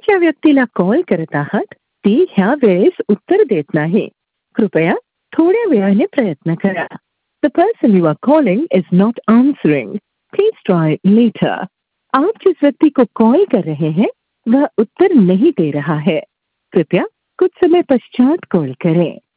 ज्या व्यक्तीला कॉल करत आहात ती ह्या वेळेस उत्तर देत नाही. कृपया थोड्या वेळाने प्रयत्न करा. The person you are calling is not answering. Please try later. आप जिस व्यक्ति को कॉल कर रहे हैं वह उत्तर नहीं दे रहा है. कृपया कुछ समय पश्चात कॉल करें.